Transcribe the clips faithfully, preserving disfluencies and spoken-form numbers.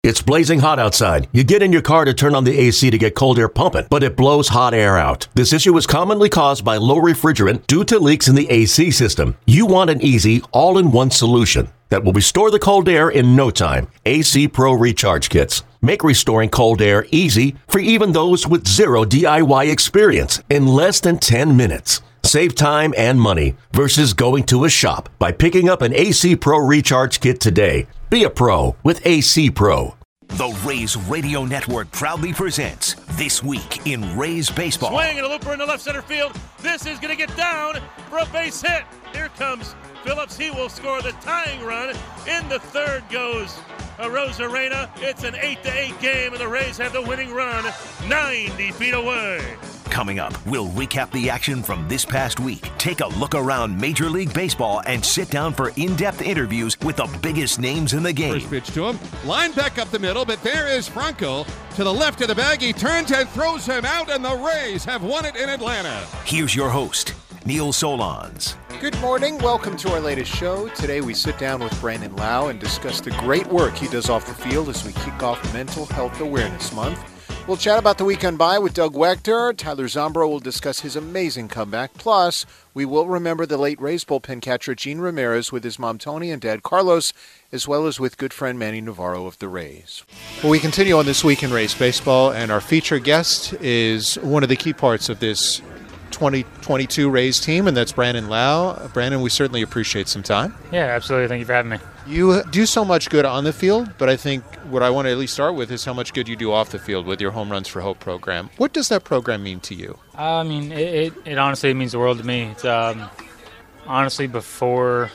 It's blazing hot outside. You get in your car to turn on the A C to get cold air pumping, but it blows hot air out. This issue is commonly caused by low refrigerant due to leaks in the A C system. You want an easy, all-in-one solution that will restore the cold air in no time. A C Pro Recharge Kits make restoring cold air easy for even those with zero D I Y experience in less than ten minutes. Save time and money versus going to a shop by picking up an A C Pro Recharge Kit today. Be a pro with A C Pro. The Rays Radio Network proudly presents This Week in Rays Baseball. Swing and a looper in the left center field. This is going to get down for a base hit. Here comes Phillips. He will score the tying run. In the third goes Arozarena. It's an eight to eight game, and the Rays have the winning run ninety feet away. Coming up, we'll recap the action from this past week, take a look around Major League Baseball, and sit down for in-depth interviews with the biggest names in the game. First pitch to him. Line back up the middle, but there is Franco to the left of the bag. He turns and throws him out, and the Rays have won it in Atlanta. Here's your host, Neil Solondz. Good morning. Welcome to our latest show. Today we sit down with Brandon Lowe and discuss the great work he does off the field as we kick off Mental Health Awareness Month. We'll chat about the weekend by with Doug Wechter. Tyler Zombro will discuss his amazing comeback. Plus, we will remember the late Rays bullpen catcher Gene Ramirez with his mom Tony and dad Carlos, as well as with good friend Manny Navarro of the Rays. Well, we continue on This Week in Rays Baseball, and our featured guest is one of the key parts of this twenty twenty-two Rays team, and that's Brandon Lowe. Brandon, we certainly appreciate some time. Yeah, absolutely. Thank you for having me. You do so much good on the field, but I think what I want to at least start with is how much good you do off the field with your Home Runs for Hope program. What does that program mean to you? Uh, I mean, it, it, it honestly means the world to me. It's um, honestly before,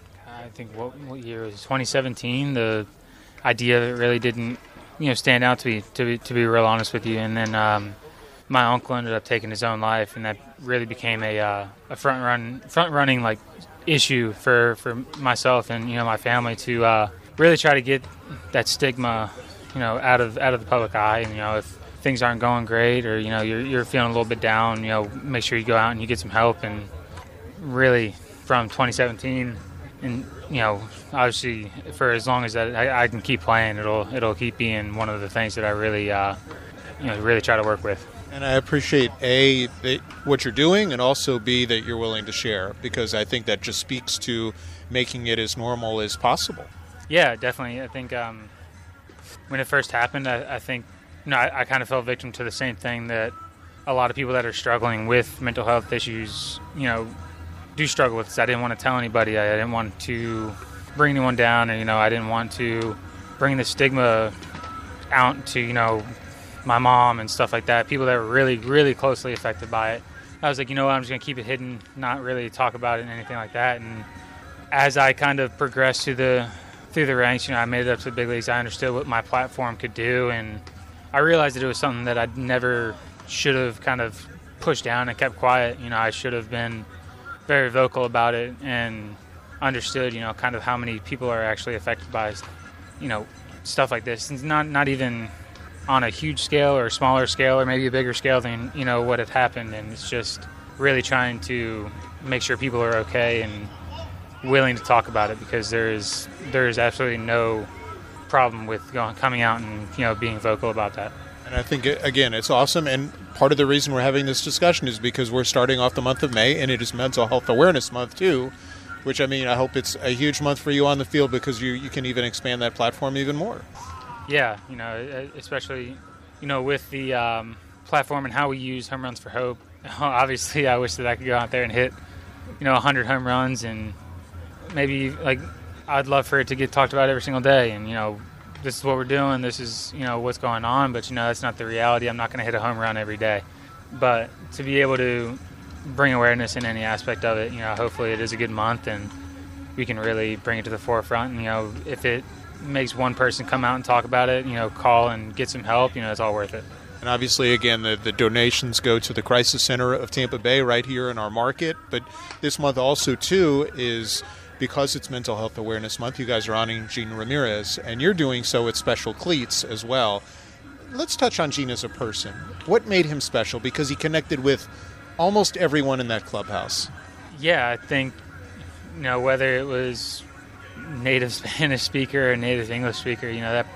I think, what, what year was it? twenty seventeen, the idea of it really didn't, you know, stand out to me, to be, to be real honest with you. And then um, my uncle ended up taking his own life, and that really became a, uh, a front run, front running, like, issue for, for myself and, you know, my family to uh, really try to get that stigma, you know, out of out of the public eye. And, you know, if things aren't going great or, you know, you're you're feeling a little bit down, you know, make sure you go out and you get some help. And really from twenty seventeen and, you know, obviously for as long as that I, I can keep playing, it'll it'll keep being one of the things that I really, uh, you know, really try to work with. And I appreciate, A, that what you're doing, and also, B, that you're willing to share, because I think that just speaks to making it as normal as possible. Yeah, definitely. I think um, when it first happened, I, I think, you know, I, I kind of fell victim to the same thing that a lot of people that are struggling with mental health issues, you know, do struggle with. So I didn't want to tell anybody. I didn't want to bring anyone down, and, you know, I didn't want to bring the stigma out to, you know, my mom and stuff like that, people that were really, really closely affected by it. I was like, you know what, I'm just going to keep it hidden, not really talk about it and anything like that. And as I kind of progressed through the through the ranks, you know, I made it up to the big leagues. I understood what my platform could do, and I realized that it was something that I never should have kind of pushed down and kept quiet. You know, I should have been very vocal about it and understood, you know, kind of how many people are actually affected by, you know, stuff like this. It's not not even on a huge scale or a smaller scale or maybe a bigger scale than, you know, what had happened. And it's just really trying to make sure people are okay and willing to talk about it, because there is there is absolutely no problem with going coming out and, you know, being vocal about that. And I think, again, it's awesome. And part of the reason we're having this discussion is because we're starting off the month of May, and it is Mental Health Awareness Month, too, which, I mean, I hope it's a huge month for you on the field, because you, you can even expand that platform even more. Yeah, you know, especially, you know, with the um, platform and how we use Home Runs for Hope. Obviously, I wish that I could go out there and hit, you know, one hundred home runs, and maybe, like, I'd love for it to get talked about every single day. And, you know, this is what we're doing. This is, you know, what's going on. But, you know, that's not the reality. I'm not going to hit a home run every day. But to be able to bring awareness in any aspect of it, you know, hopefully it is a good month and we can really bring it to the forefront. And, you know, if it makes one person come out and talk about it, you know, call and get some help, you know, it's all worth it. And obviously, again, the, the donations go to the Crisis Center of Tampa Bay right here in our market. But this month also, too, is because it's Mental Health Awareness Month, you guys are honoring Gene Ramirez, and you're doing so with Special Cleats as well. Let's touch on Gene as a person. What made him special? Because he connected with almost everyone in that clubhouse. Yeah, I think, you know, whether it was native Spanish speaker or native English speaker, you know, that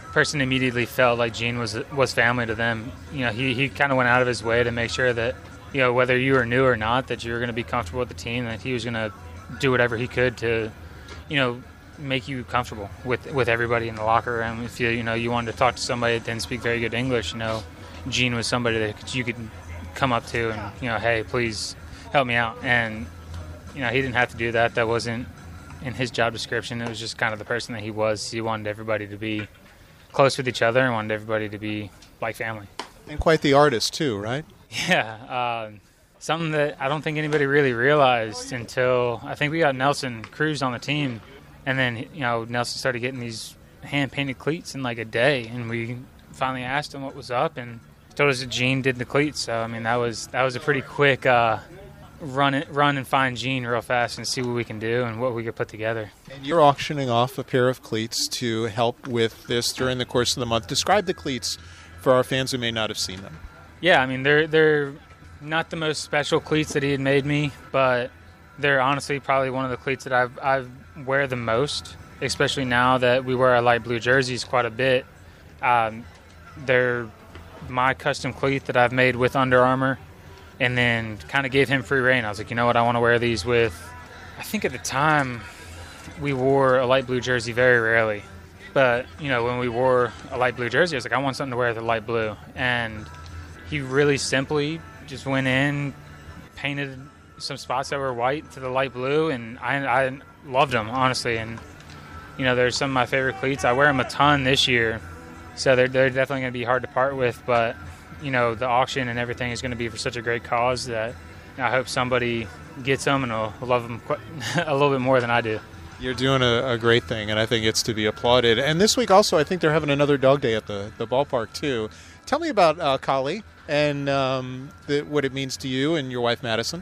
person immediately felt like Gene was was family to them. You know, he, he kind of went out of his way to make sure that, you know, whether you were new or not, that you were going to be comfortable with the team, that he was going to do whatever he could to, you know, make you comfortable with, with everybody in the locker room. If you, you know, you wanted to talk to somebody that didn't speak very good English, you know, Gene was somebody that you could come up to and, you know, hey, please help me out. And, you know, he didn't have to do that. That wasn't in his job description. It was just kind of the person that he was. He wanted everybody to be close with each other and wanted everybody to be like family. And quite the artist, too, right? Yeah. Uh, something that I don't think anybody really realized until I think we got Nelson Cruz on the team. And then, you know, Nelson started getting these hand-painted cleats in like a day. And we finally asked him what was up and told us that Gene did the cleats. So, I mean, that was that was a pretty quick uh, run it, run and find Gene real fast and see what we can do and what we could put together. And you're auctioning off a pair of cleats to help with this during the course of the month. Describe the cleats for our fans who may not have seen them. Yeah, I mean, they're they're not the most special cleats that he had made me, but they're honestly probably one of the cleats that I've I wear the most, especially now that we wear our light blue jerseys quite a bit. Um, they're my custom cleat that I've made with Under Armour, and then kind of gave him free reign. I was like, you know what, I want to wear these with, I think at the time we wore a light blue jersey very rarely, but you know, when we wore a light blue jersey, I was like, I want something to wear with the light blue. And he really simply just went in, painted some spots that were white to the light blue, and I, I loved them, honestly. And you know, they're some of my favorite cleats. I wear them a ton this year, so they're, they're definitely going to be hard to part with, but you know, the auction and everything is going to be for such a great cause that I hope somebody gets them and will love them quite, a little bit more than I do. You're doing a, a great thing, and I think it's to be applauded. And this week also, I think they're having another dog day at the, the ballpark, too. Tell me about uh, Collie and um, the, what it means to you and your wife, Madison.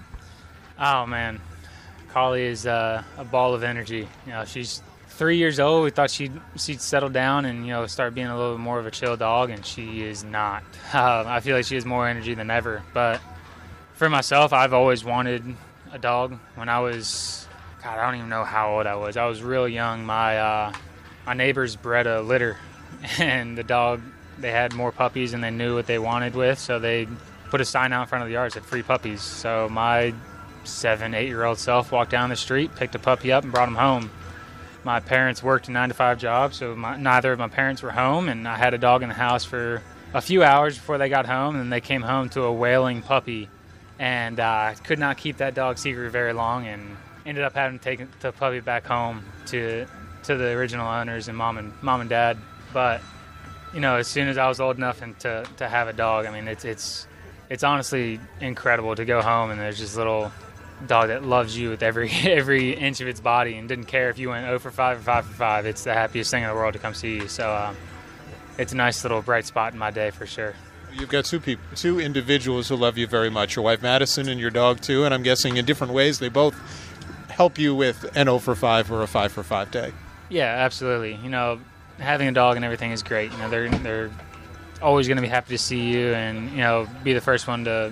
Oh, man. Collie is uh, a ball of energy. You know, she's three years old. We thought she'd, she'd settle down and, you know, start being a little bit more of a chill dog, and she is not. Uh, I feel like she has more energy than ever. But for myself, I've always wanted a dog. When I was, God, I don't even know how old I was. I was real young. My, uh, my neighbors bred a litter, and the dog, they had more puppies and they knew what they wanted with, so they put a sign out in front of the yard that said free puppies. So my seven, eight-year-old self walked down the street, picked a puppy up, and brought him home. My parents worked a nine to five job, so my, neither of my parents were home, and I had a dog in the house for a few hours before they got home, and then they came home to a wailing puppy, and I uh, could not keep that dog secret very long, and ended up having to take the puppy back home to to the original owners and mom and mom and dad. But you know, as soon as I was old enough and to to have a dog, I mean, it's it's it's honestly incredible to go home and there's this little dog that loves you with every every inch of its body and didn't care if you went oh for five or five for five. It's the happiest thing in the world to come see you. So um, it's a nice little bright spot in my day for sure. You've got two people, two individuals who love you very much, your wife Madison and your dog too, and I'm guessing in different ways they both help you with an oh for five or a five for five day. Yeah, absolutely. You know, having a dog and everything is great. You know, they're they're always going to be happy to see you and, you know, be the first one to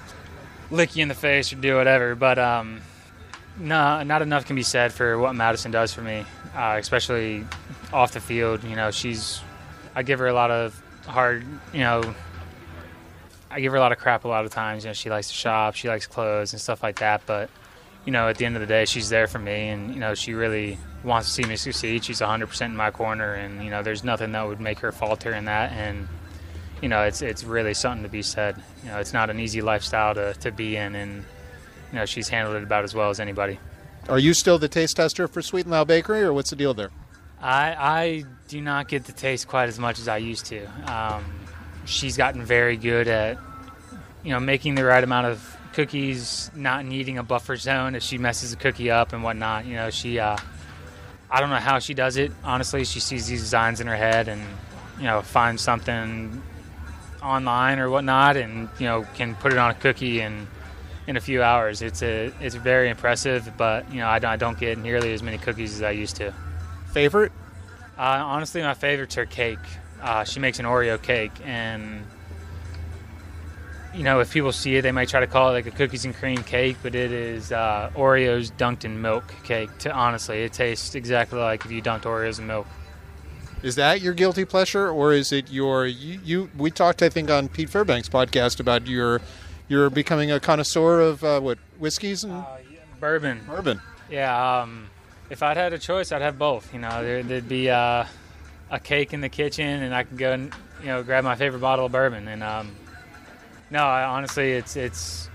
lick you in the face or do whatever. But um, no, not enough can be said for what Madison does for me, uh, especially off the field. You know, she's, I give her a lot of hard, you know, I give her a lot of crap a lot of times. You know, she likes to shop, she likes clothes and stuff like that. But, you know, at the end of the day, she's there for me, and, you know, she really wants to see me succeed. She's one hundred percent in my corner, and, you know, there's nothing that would make her falter in that. And, you know, it's it's really something to be said. You know, it's not an easy lifestyle to, to be in, and, you know, she's handled it about as well as anybody. Are you still the taste tester for Sweet and Loud Bakery, or what's the deal there? I I do not get to taste quite as much as I used to. Um, she's gotten very good at, you know, making the right amount of cookies, not needing a buffer zone if she messes a cookie up and whatnot. You know, she, uh, I don't know how she does it, honestly. She sees these designs in her head and, you know, finds something online or whatnot and, you know, can put it on a cookie in, in a few hours. It's a, it's very impressive, but, you know, I don't, I don't get nearly as many cookies as I used to. Favorite? Uh, honestly, my favorite's her cake. Uh, she makes an Oreo cake, and, you know, if people see it, they might try to call it like a cookies and cream cake, but it is uh, Oreos dunked in milk cake. To, honestly, it tastes exactly like if you dunked Oreos in milk. Is that your guilty pleasure, or is it your you? you we talked, I think, on Pete Fairbank's podcast about your you're becoming a connoisseur of uh, what whiskeys and uh, yeah, bourbon. Bourbon. Yeah. Um, if I'd had a choice, I'd have both. You know, there, there'd be uh, a cake in the kitchen, and I could go and you know grab my favorite bottle of bourbon. And um, no, I, honestly, it's it's.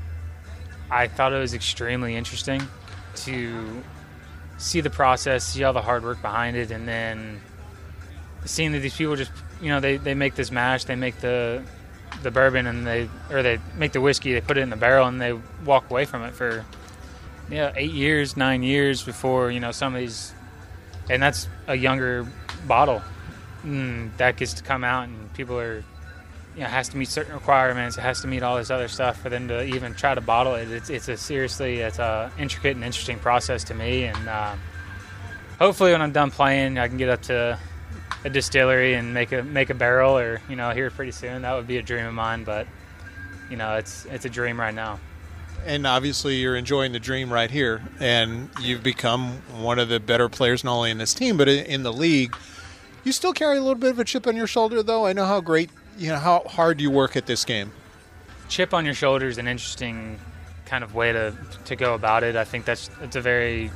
I thought it was extremely interesting to see the process, see all the hard work behind it, and then seeing that these people just, you know, they, they make this mash, they make the the bourbon, and they or they make the whiskey, they put it in the barrel, and they walk away from it for, yeah, eight years, nine years before, you know, some of these, and that's a younger bottle mm, that gets to come out, and people are, you know, has to meet certain requirements, it has to meet all this other stuff for them to even try to bottle it. It's it's a seriously, it's a intricate and interesting process to me, and uh, hopefully when I'm done playing, I can get up to a distillery and make a make a barrel, or you know, here pretty soon. That would be a dream of mine, but you know, it's it's a dream right now. And obviously, you're enjoying the dream right here, and you've become one of the better players not only in this team but in the league. You still carry a little bit of a chip on your shoulder, though. I know how great, you know, how hard you work at this game. Chip on your shoulder is an interesting kind of way to to go about it. I think that's it's a very,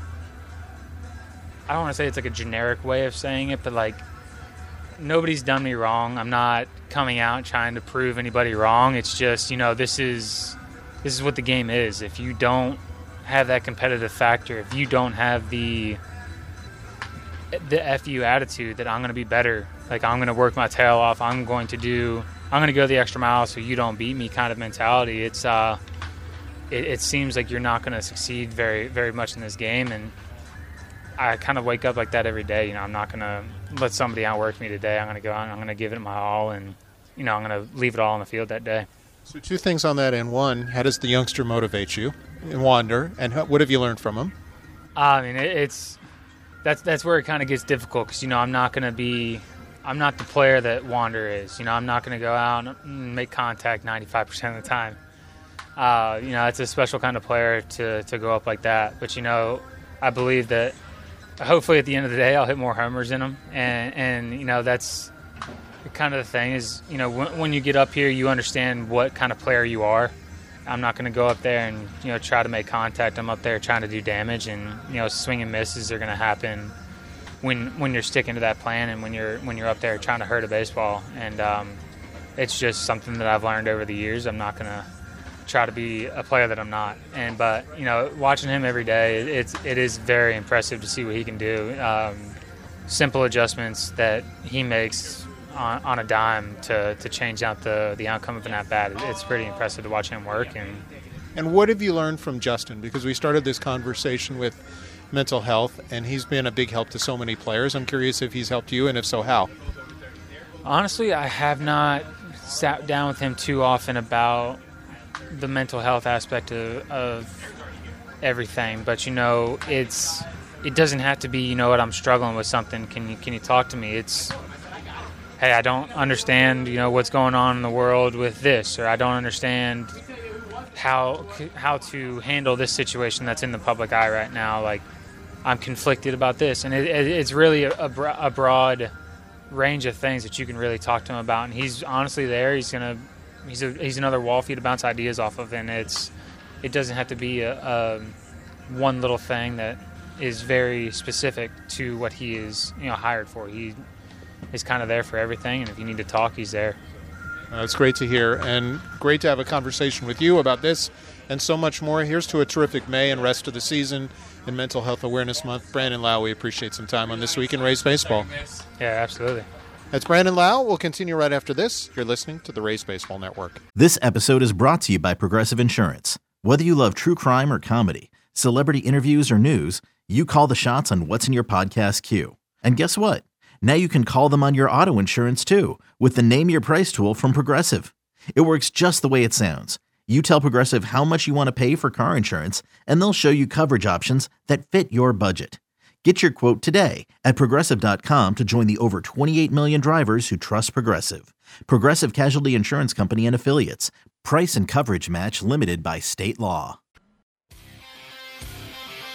I don't want to say it's like a generic way of saying it, but like, nobody's done me wrong. I'm not coming out trying to prove anybody wrong. It's just, you know, this is this is what the game is. If you don't have that competitive factor, if you don't have the the F U attitude that I'm going to be better, like I'm going to work my tail off, I'm going to do, I'm going to go the extra mile so you don't beat me kind of mentality, it's uh, it, it seems like you're not going to succeed very, very much in this game. And I kind of wake up like that every day. You know, I'm not going to let somebody outwork me today. I'm going to go out and I'm going to give it my all, and, you know, I'm going to leave it all on the field that day. So two things on that end. One, how does the youngster motivate you in Wander, and how, what have you learned from him? Uh, I mean, it, it's that's that's where it kind of gets difficult because, you know, I'm not going to be – I'm not the player that Wander is. You know, I'm not going to go out and make contact ninety-five percent of the time. Uh, you know, it's a special kind of player to, to go up like that. But, you know, I believe that hopefully at the end of the day I'll hit more homers in them. And, and you know, that's kind of the thing is, you know, when, when you get up here, you understand what kind of player you are. I'm not going to go up there and, you know, try to make contact. I'm up there trying to do damage, and, you know, swing and misses are going to happen when when you're sticking to that plan and when you're when you're up there trying to hurt a baseball. And um, it's just something that I've learned over the years. I'm not going to try to be a player that I'm not. And but, you know, watching him every day, it's it is very impressive to see what he can do. Um, simple adjustments that he makes on, on a dime to, to change out the, the outcome of an at-bat. It's pretty impressive to watch him work. And and what have you learned from Justin? Because we started this conversation with mental health, and he's been a big help to so many players. I'm curious if he's helped you, and if so, how? Honestly, I have not sat down with him too often about the mental health aspect of, of everything. But, you know, it's it doesn't have to be, you know what, I'm struggling with something. Can you can you talk to me? It's, hey, I don't understand, you know, what's going on in the world with this, or I don't understand how how to handle this situation that's in the public eye right now. Like, I'm conflicted about this. And it, it, it's really a, a broad range of things that you can really talk to him about. And he's honestly there. He's going to he's a, he's another wall for you to bounce ideas off of. And it's it doesn't have to be a, a one little thing that is very specific to what he is, you know, hired for. He is kind of there for everything. And if you need to talk, he's there. Uh, it's great to hear, and great to have a conversation with you about this and so much more. Here's to a terrific May and rest of the season in Mental Health Awareness Month. Brandon Lowe, we appreciate some time on This Week in Rays Baseball. Yeah, absolutely. That's Brandon Lowe. We'll continue right after this. You're listening to the Rays Baseball Network. This episode is brought to you by Progressive Insurance. Whether you love true crime or comedy, celebrity interviews or news, you call the shots on what's in your podcast queue. And guess what? Now you can call them on your auto insurance, too, with the Name Your Price tool from Progressive. It works just the way it sounds. You tell Progressive how much you want to pay for car insurance, and they'll show you coverage options that fit your budget. Get your quote today at Progressive dot com to join the over twenty-eight million drivers who trust Progressive. Progressive Casualty Insurance Company and Affiliates. Price and coverage match limited by state law.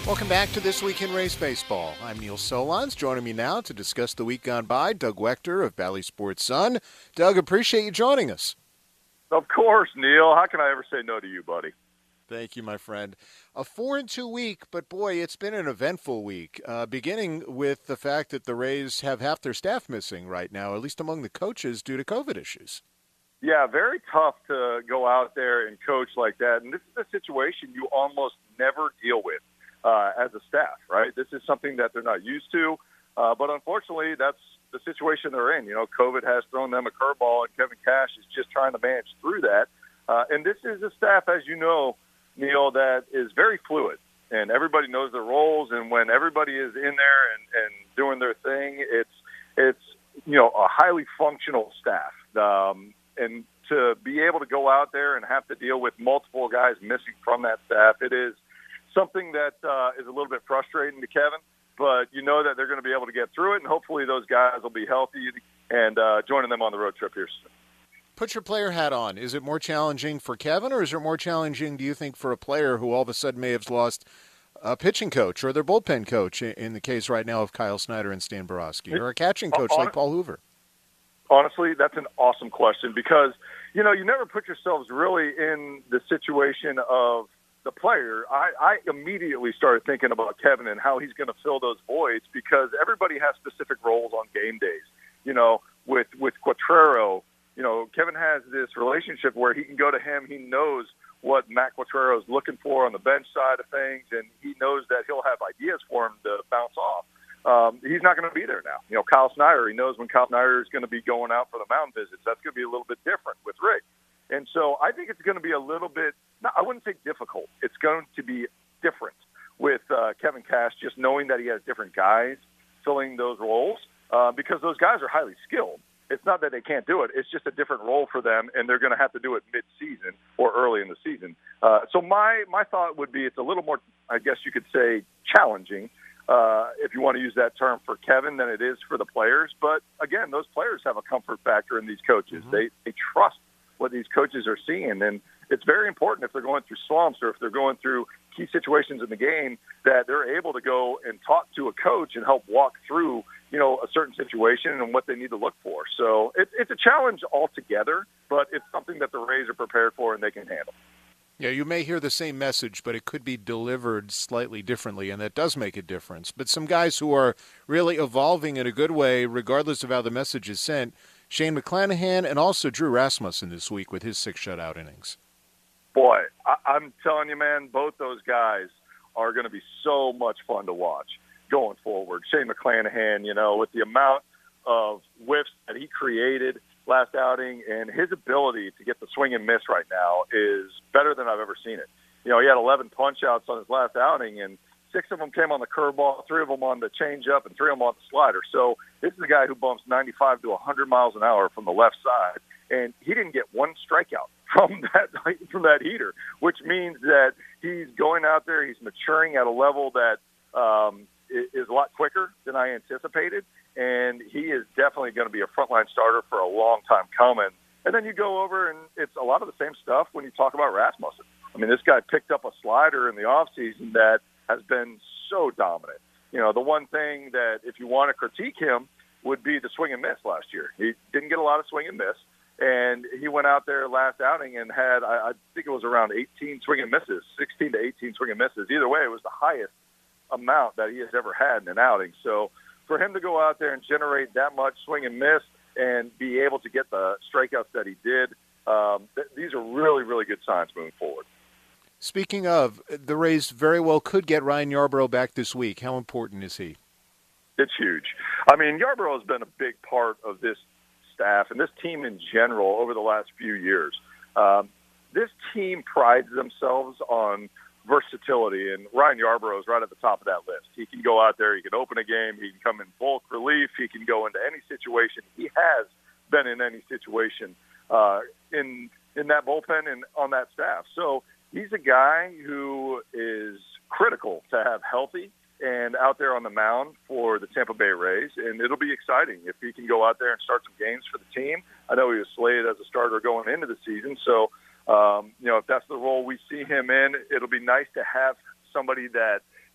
Welcome back to This Week in Rays Baseball. I'm Neil Solondz. Joining me now to discuss the week gone by, Doug Wechter of Bally Sports Sun. Doug, appreciate you joining us. Of course, Neil. How can I ever say no to you, buddy? Thank you, my friend. A four and two week, but boy, it's been an eventful week. Uh, beginning with the fact that the Rays have half their staff missing right now, at least among the coaches, due to COVID issues. Yeah, very tough to go out there and coach like that. And this is a situation you almost never deal with uh, as a staff, right? This is something that they're not used to. Uh, but unfortunately, that's the situation they're in. You know, COVID has thrown them a curveball, and Kevin Cash is just trying to manage through that. Uh, and this is a staff, as you know, Neil, that is very fluid. And everybody knows their roles. And when everybody is in there and, and doing their thing, it's, it's you know, a highly functional staff. Um, and to be able to go out there and have to deal with multiple guys missing from that staff, it is something that uh, is a little bit frustrating to Kevin, but you know that they're going to be able to get through it, and hopefully those guys will be healthy and uh, joining them on the road trip here soon. Put your player hat on. Is it more challenging for Kevin, or is it more challenging, do you think, for a player who all of a sudden may have lost a pitching coach or their bullpen coach, in the case right now of Kyle Snyder and Stan Borowski, or a catching coach like Paul Hoover? Honestly, that's an awesome question because, you know, you never put yourselves really in the situation of the player. I, I immediately started thinking about Kevin and how he's going to fill those voids because everybody has specific roles on game days. You know, with, with Quatraro, you know, Kevin has this relationship where he can go to him. He knows what Matt Quatraro is looking for on the bench side of things, and he knows that he'll have ideas for him to bounce off. Um, he's not going to be there now. You know, Kyle Snyder, he knows when Kyle Snyder is going to be going out for the mound visits. That's going to be a little bit different with Rick. And so I think it's going to be a little bit, no, I wouldn't say difficult. It's going to be different with uh, Kevin Cash, just knowing that he has different guys filling those roles uh, because those guys are highly skilled. It's not that they can't do it. It's just a different role for them, and they're going to have to do it mid-season or early in the season. Uh, so my, my thought would be it's a little more, I guess you could say, challenging, uh, if you want to use that term for Kevin, than it is for the players. But, again, those players have a comfort factor in these coaches. Mm-hmm. They, they trust what these coaches are seeing, and it's very important if they're going through slumps or if they're going through key situations in the game that they're able to go and talk to a coach and help walk through, you know, a certain situation and what they need to look for. So it, it's a challenge altogether, but it's something that the Rays are prepared for and they can handle. Yeah, you may hear the same message, but it could be delivered slightly differently, and that does make a difference. But some guys who are really evolving in a good way, regardless of how the message is sent, Shane McClanahan and also Drew Rasmussen this week with his six shutout innings. Boy, I, I'm telling you, man, both those guys are going to be so much fun to watch going forward. Shane McClanahan, you know, with the amount of whiffs that he created last outing and his ability to get the swing and miss right now is better than I've ever seen it. You know, he had eleven punch-outs on his last outing, and six of them came on the curveball, three of them on the changeup, and three of them on the slider. So this is a guy who bumps ninety-five to one hundred miles an hour from the left side, and he didn't get one strikeout from that from that heater, which means that he's going out there, he's maturing at a level that um, is a lot quicker than I anticipated, and he is definitely going to be a frontline starter for a long time coming. And then you go over, and it's a lot of the same stuff when you talk about Rasmussen. I mean, this guy picked up a slider in the offseason that has been so dominant. You know, the one thing that if you want to critique him would be the swing and miss last year. He didn't get a lot of swing and miss, and he went out there last outing and had, I, I think it was around eighteen swing and misses, sixteen to eighteen swing and misses. Either way, it was the highest amount that he has ever had in an outing. So for him to go out there and generate that much swing and miss and be able to get the strikeouts that he did, um, th- these are really, really good signs moving forward. Speaking of, the Rays very well could get Ryan Yarbrough back this week. How important is he? It's huge. I mean, Yarbrough has been a big part of this staff and this team in general over the last few years. Um, this team prides themselves on versatility, and Ryan Yarbrough is right at the top of that list. He can go out there, he can open a game, he can come in bulk relief, he can go into any situation. He has been in any situation uh, in in that bullpen and on that staff. So he's a guy who is critical to have healthy and out there on the mound for the Tampa Bay Rays, and it'll be exciting if he can go out there and start some games for the team. I know he was slated as a starter going into the season, so Um, you know, if that's the role we see him in, it'll be nice to have somebody that,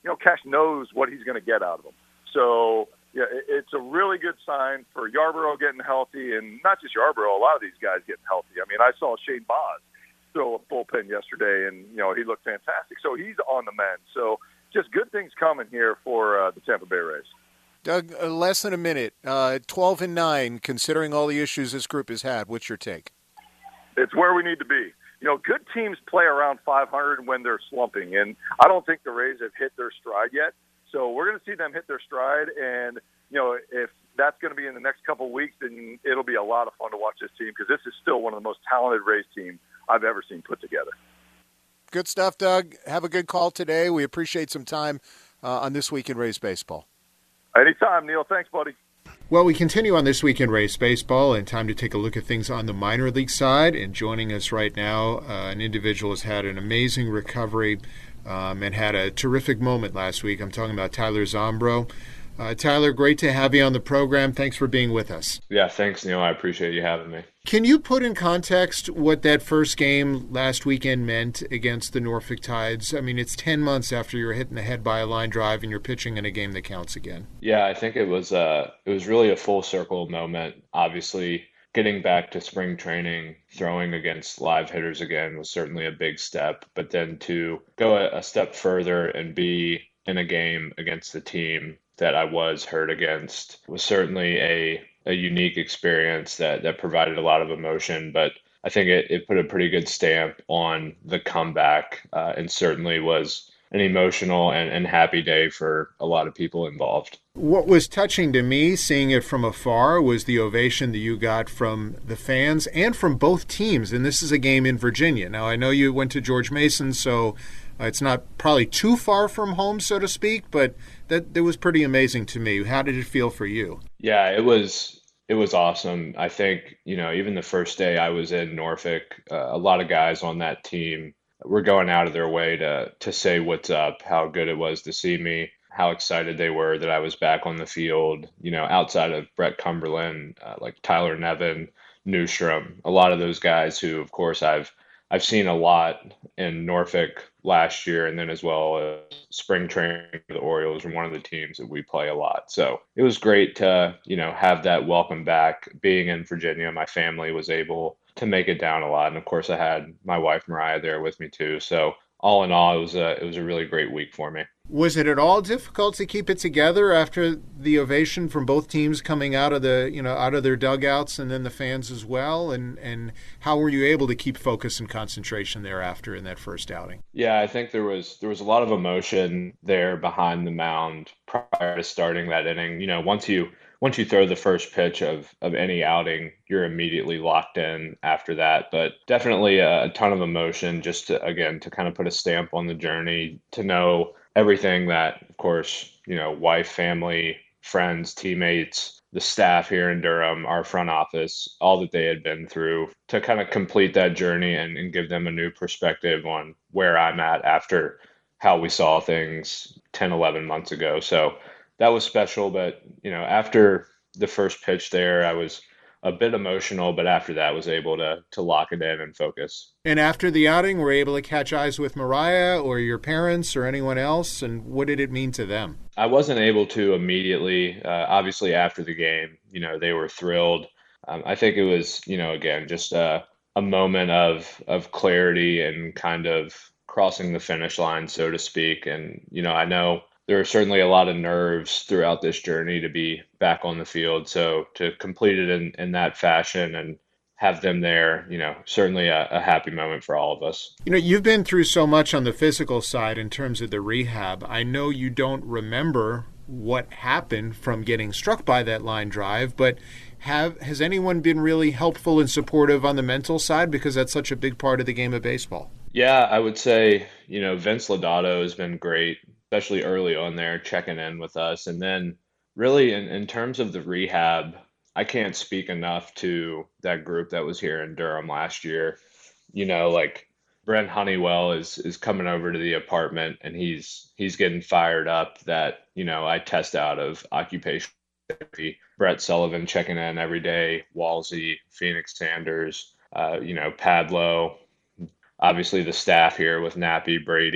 you know, Cash knows what he's going to get out of them. So, yeah, it's a really good sign for Yarborough getting healthy, and not just Yarborough, a lot of these guys getting healthy. I mean, I saw Shane Boz throw a bullpen yesterday, and, you know, he looked fantastic. So he's on the mend. So just good things coming here for uh, the Tampa Bay Rays. Doug, uh, less than a minute, uh, twelve and nine, considering all the issues this group has had. What's your take? It's where we need to be. You know, good teams play around five hundred when they're slumping, and I don't think the Rays have hit their stride yet. So we're going to see them hit their stride, and, you know, if that's going to be in the next couple of weeks, then it'll be a lot of fun to watch this team because this is still one of the most talented Rays teams I've ever seen put together. Good stuff, Doug. Have a good call today. We appreciate some time uh, on This Week in Rays Baseball. Anytime, Neil. Thanks, buddy. Well, we continue on This Week in Rays Baseball, and time to take a look at things on the minor league side. And joining us right now, uh, an individual has had an amazing recovery um, and had a terrific moment last week. I'm talking about Tyler Zombro. Uh, Tyler, great to have you on the program. Thanks for being with us. Yeah, thanks, Neil. I appreciate you having me. Can you put in context what that first game last weekend meant against the Norfolk Tides? I mean, it's ten months after you're hitting the head by a line drive and you're pitching in a game that counts again. Yeah, I think it was uh, it was really a full circle moment. Obviously, getting back to spring training, throwing against live hitters again was certainly a big step. But then to go a, a step further and be in a game against the team that I was hurt against was certainly a, a unique experience that, that provided a lot of emotion, but I think it, it put a pretty good stamp on the comeback uh, and certainly was an emotional and, and happy day for a lot of people involved. What was touching to me, seeing it from afar, was the ovation that you got from the fans and from both teams, and this is a game in Virginia. Now, I know you went to George Mason, so uh, it's not probably too far from home, so to speak, but that, that was pretty amazing to me. How did it feel for you? Yeah, it was it was awesome. I think, you know, even the first day I was in Norfolk, uh, a lot of guys on that team were going out of their way to to say what's up, how good it was to see me, how excited they were that I was back on the field. You know, outside of Brett Cumberland, uh, like Tyler Nevin, Newstrom, a lot of those guys who, of course, I've I've seen a lot in Norfolk last year, and then as well as spring training for the Orioles are one of the teams that we play a lot. So it was great to, you know, have that welcome back. Being in Virginia, my family was able to make it down a lot. And of course I had my wife Mariah there with me too. So all in all, it was a, it was a really great week for me. Was it at all difficult to keep it together after the ovation from both teams coming out of the, you know, out of their dugouts and then the fans as well? And, and how were you able to keep focus and concentration thereafter in that first outing? Yeah, I think there was, there was a lot of emotion there behind the mound prior to starting that inning. You know, once you, Once you throw the first pitch of, of any outing, you're immediately locked in after that. But definitely a, a ton of emotion just to, again, to kind of put a stamp on the journey, to know everything that, of course, you know, wife, family, friends, teammates, the staff here in Durham, our front office, all that they had been through, to kind of complete that journey and, and give them a new perspective on where I'm at after how we saw things ten, eleven months ago. So that was special, but, you know, after the first pitch there, I was a bit emotional, but after that, I was able to to lock it in and focus. And after the outing, were you able to catch eyes with Mariah or your parents or anyone else? And what did it mean to them? I wasn't able to immediately. Uh, obviously, after the game, you know, they were thrilled. Um, I think it was, you know, again, just a, a moment of of clarity and kind of crossing the finish line, so to speak. And, you know, I know there are certainly a lot of nerves throughout this journey to be back on the field. So to complete it in, in that fashion and have them there, you know, certainly a, a happy moment for all of us. You know, you've been through so much on the physical side in terms of the rehab. I know you don't remember what happened from getting struck by that line drive, but have has anyone been really helpful and supportive on the mental side? Because that's such a big part of the game of baseball. Yeah, I would say, you know, Vince Lodato has been great, especially early on there, checking in with us. And then really in, in terms of the rehab, I can't speak enough to that group that was here in Durham last year. You know, like Brent Honeywell is is coming over to the apartment and he's he's getting fired up that, you know, I test out of occupational therapy. Brett Sullivan checking in every day, Walsey, Phoenix Sanders, uh, you know, Padlo, obviously the staff here with Nappy, Brady,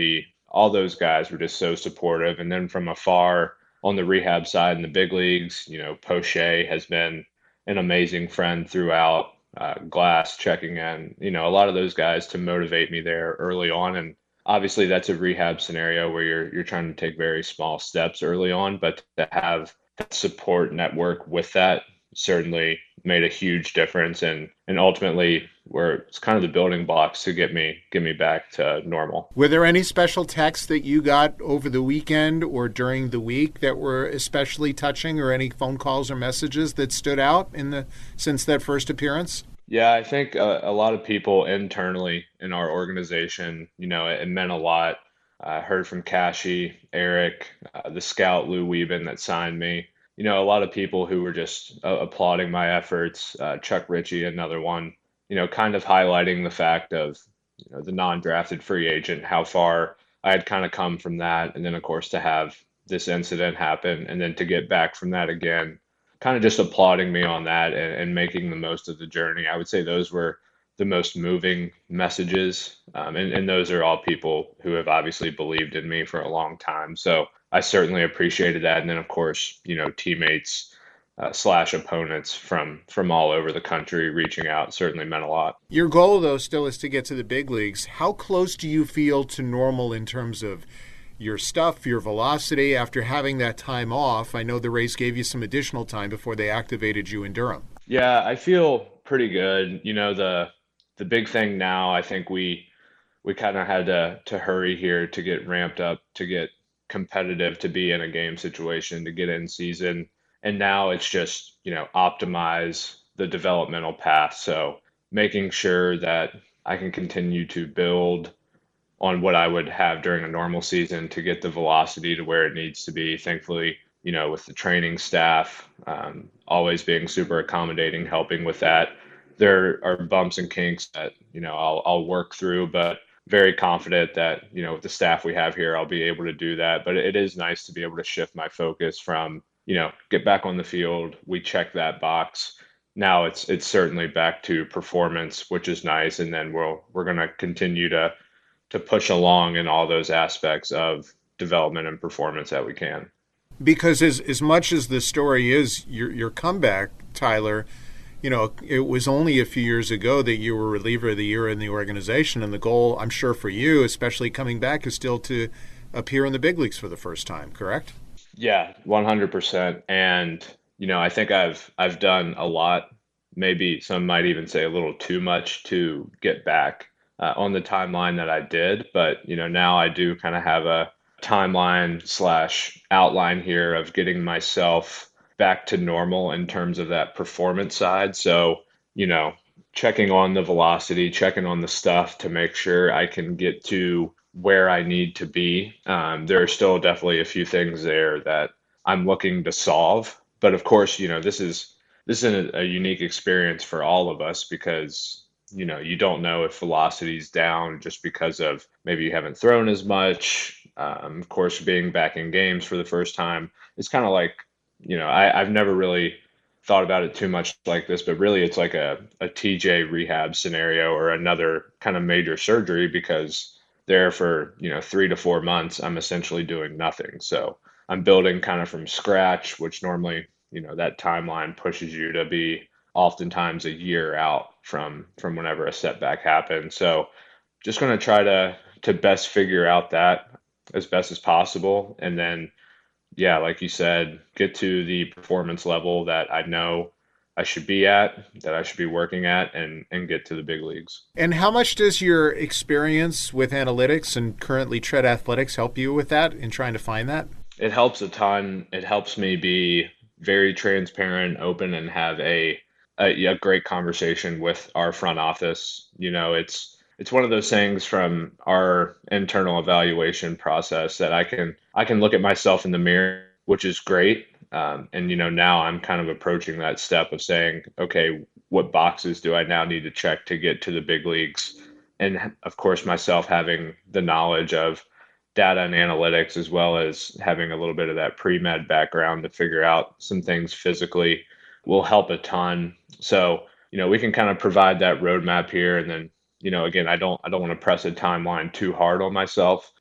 all those guys were just so supportive. And then from afar on the rehab side in the big leagues, you know, Poche has been an amazing friend throughout, uh, Glass checking in, you know, a lot of those guys to motivate me there early on. And obviously that's a rehab scenario where you're, you're trying to take very small steps early on, but to have that support network with that certainly made a huge difference, and and ultimately where it's kind of the building blocks to get me get me back to normal. Were there any special texts that you got over the weekend or during the week that were especially touching, or any phone calls or messages that stood out in the since that first appearance? Yeah, I think a, a lot of people internally in our organization, you know, it, it meant a lot. I heard from Cashy, Eric, uh, the scout Lou Wieben that signed me. You know, a lot of people who were just uh, applauding my efforts. Uh, Chuck Ritchie, another one, you know, kind of highlighting the fact of, you know, the non-drafted free agent, how far I had kind of come from that. And then, of course, to have this incident happen and then to get back from that again, kind of just applauding me on that and, and making the most of the journey. I would say those were the most moving messages. Um, and, and those are all people who have obviously believed in me for a long time. So I certainly appreciated that. And then, of course, you know, teammates uh, slash opponents from from all over the country reaching out certainly meant a lot. Your goal, though, still is to get to the big leagues. How close do you feel to normal in terms of your stuff, your velocity, after having that time off? I know the Rays gave you some additional time before they activated you in Durham. Yeah, I feel pretty good. You know, the the big thing now, I think we we kind of had to to hurry here to get ramped up, to get competitive, to be in a game situation, to get in season. And now it's just, you know, optimize the developmental path. So making sure that I can continue to build on what I would have during a normal season to get the velocity to where it needs to be. Thankfully, you know, with the training staff, um, always being super accommodating, helping with that. There are bumps and kinks that, you know, I'll, I'll work through, but very confident that, you know, with the staff we have here, I'll be able to do that. But it is nice to be able to shift my focus from, you know, get back on the field. We check that box. Now it's it's certainly back to performance, which is nice. And then we'll we're going to continue to to push along in all those aspects of development and performance that we can. Because as as much as the story is your your comeback, Tyler, you know, it was only a few years ago that you were reliever of the year in the organization, and the goal, I'm sure for you, especially coming back, is still to appear in the big leagues for the first time, correct? Yeah, one hundred percent. And, you know, I think I've I've done a lot, maybe some might even say a little too much to get back uh, on the timeline that I did. But, you know, now I do kind of have a timeline slash outline here of getting myself back to normal in terms of that performance side. So, you know, checking on the velocity, checking on the stuff to make sure I can get to where I need to be. Um, there are still definitely a few things there that I'm looking to solve. But of course, you know, this is this is a, a unique experience for all of us because, you know, you don't know if velocity is down just because of maybe you haven't thrown as much. Um, of course, being back in games for the first time, it's kind of like, you know, I, I've never really thought about it too much like this, but really it's like a, a T J rehab scenario or another kind of major surgery because there for, you know, three to four months, I'm essentially doing nothing. So I'm building kind of from scratch, which normally, you know, that timeline pushes you to be oftentimes a year out from from whenever a setback happens. So just going to try to to best figure out that as best as possible. And then, yeah, like you said, get to the performance level that I know I should be at, that I should be working at, and, and get to the big leagues. And how much does your experience with analytics and currently Tread Athletics help you with that in trying to find that? It helps a ton. It helps me be very transparent, open, and have a, a, a great conversation with our front office. You know, it's It's one of those things from our internal evaluation process that I can I can look at myself in the mirror, which is great. Um, and, you know, now I'm kind of approaching that step of saying, okay, what boxes do I now need to check to get to the big leagues? And, of course, myself having the knowledge of data and analytics, as well as having a little bit of that pre-med background to figure out some things physically, will help a ton. So, you know, we can kind of provide that roadmap here, and then, you know, again, I don't I don't want to press a timeline too hard on myself,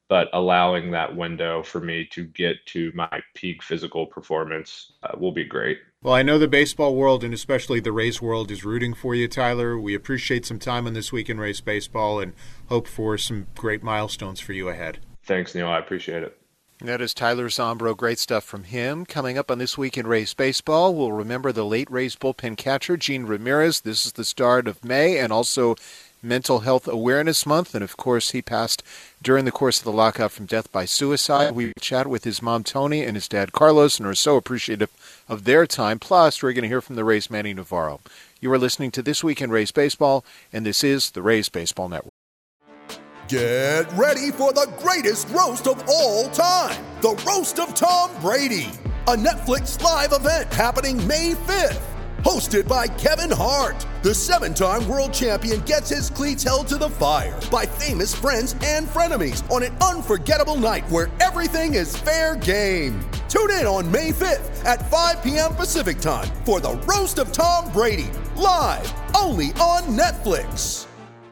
but allowing that window for me to get to my peak physical performance uh, will be great. Well, I know the baseball world and especially the Rays world is rooting for you, Tyler. We appreciate some time on This Week in Rays Baseball and hope for some great milestones for you ahead. Thanks, Neil. I appreciate it. That is Tyler Zombro. Great stuff from him. Coming up on This Week in Rays Baseball, we'll remember the late Rays bullpen catcher, Gene Ramirez. This is the start of May and also Mental Health Awareness Month. And, of course, he passed during the course of the lockout from death by suicide. We chat with his mom, Tony, and his dad, Carlos, and are so appreciative of their time. Plus, we're going to hear from the Rays' Manny Navarro. You are listening to This Week in Rays Baseball, and this is the Rays Baseball Network. Get ready for the greatest roast of all time, the Roast of Tom Brady, a Netflix live event happening May fifth. Hosted by Kevin Hart, the seven-time world champion gets his cleats held to the fire by famous friends and frenemies on an unforgettable night where everything is fair game. Tune in on May fifth at five p.m. Pacific time for the Roast of Tom Brady, live only on Netflix.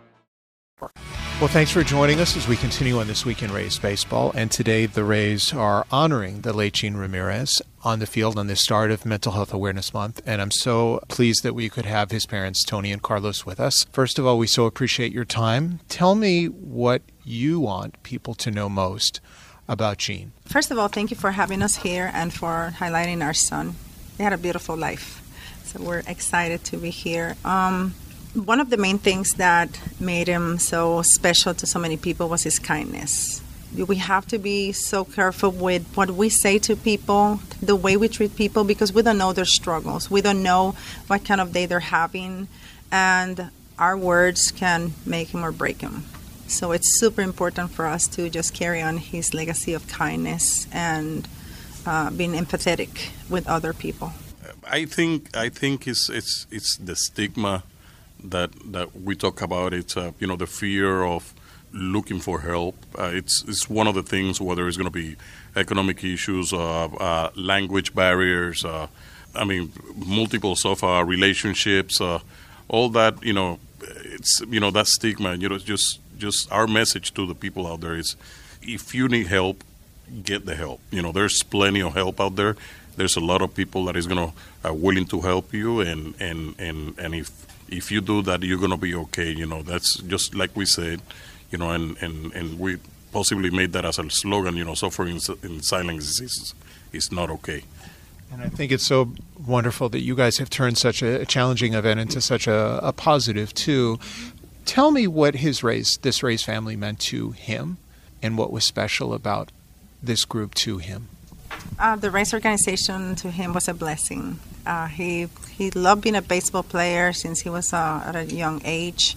Well, thanks for joining us as we continue on This Week in Rays Baseball. And today the Rays are honoring the late Gene Ramirez on the field on the start of Mental Health Awareness Month. And I'm so pleased that we could have his parents, Tony and Carlos, with us. First of all, we so appreciate your time. Tell me what you want people to know most about Gene. First of all, thank you for having us here and for highlighting our son. He had a beautiful life. So we're excited to be here. Um, One of the main things that made him so special to so many people was his kindness. We have to be so careful with what we say to people, the way we treat people, because we don't know their struggles. We don't know what kind of day they're having, and our words can make him or break him. So it's super important for us to just carry on his legacy of kindness and uh, being empathetic with other people. I think I think it's it's it's the stigma that that we talk about. It's uh, you know, the fear of looking for help. Uh, it's it's one of the things, whether it's going to be economic issues, uh, uh, language barriers. Uh, I mean, multiples of uh, relationships. Uh, all that, you know, it's you know that stigma. You know, just just our message to the people out there is, if you need help, get the help. You know, there's plenty of help out there. There's a lot of people that is going to uh, willing to help you, and and and and if if you do that, you're going to be okay. You know, that's just like we said, you know, and, and, and we possibly made that as a slogan, you know, suffering in silence is, is not okay. And I think it's so wonderful that you guys have turned such a challenging event into such a, a positive, too. Tell me what his Rays, this Rays family meant to him and what was special about this group to him. Uh, the Rays organization to him was a blessing. Uh, he he loved being a baseball player since he was uh, at a young age,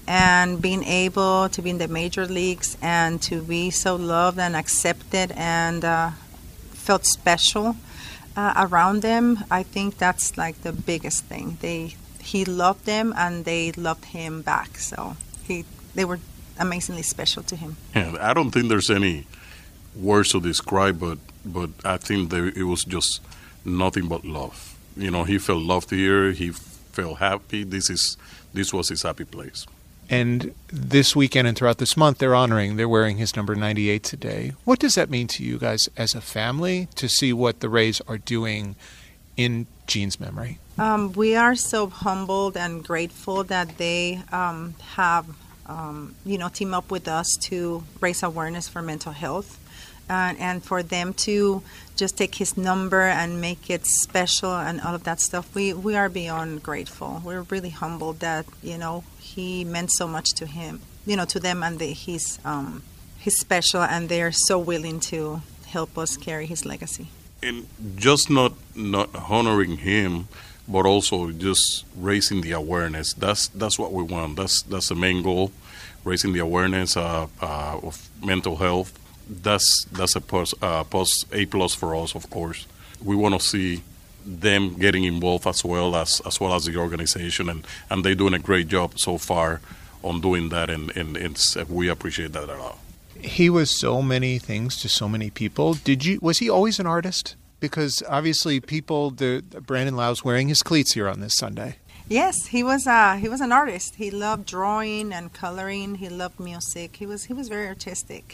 and being able to be in the major leagues and to be so loved and accepted and uh, felt special uh, around them. I think that's like the biggest thing. They he loved them and they loved him back. So he they were amazingly special to him. Yeah, I don't think there's any words to describe, but but I think there, it was just nothing but love. You know, he felt loved here. He felt happy. This is this was his happy place. And this weekend and throughout this month, they're honoring, they're wearing his number ninety-eight today. What does that mean to you guys as a family to see what the Rays are doing in Gene's memory? Um, we are so humbled and grateful that they um, have, um, you know, team up with us to raise awareness for mental health. Uh, and for them to just take his number and make it special and all of that stuff, we, we are beyond grateful. We're really humbled that, you know, he meant so much to him, you know, to them, and the, he's, um, he's special, and they're so willing to help us carry his legacy. And just not, not honoring him, but also just raising the awareness. That's that's what we want. That's, that's the main goal, raising the awareness uh, uh, of mental health. That's that's a plus, uh, plus A plus for us, of course. We want to see them getting involved as well as as well as the organization, and, and they're doing a great job so far on doing that, and, and it's, we appreciate that a lot. He was so many things to so many people. Did you? Was he always an artist? Because obviously, people. The Brandon Lau's wearing his cleats here on this Sunday. Yes, he was. Uh, he was an artist. He loved drawing and coloring. He loved music. He was. He was very artistic.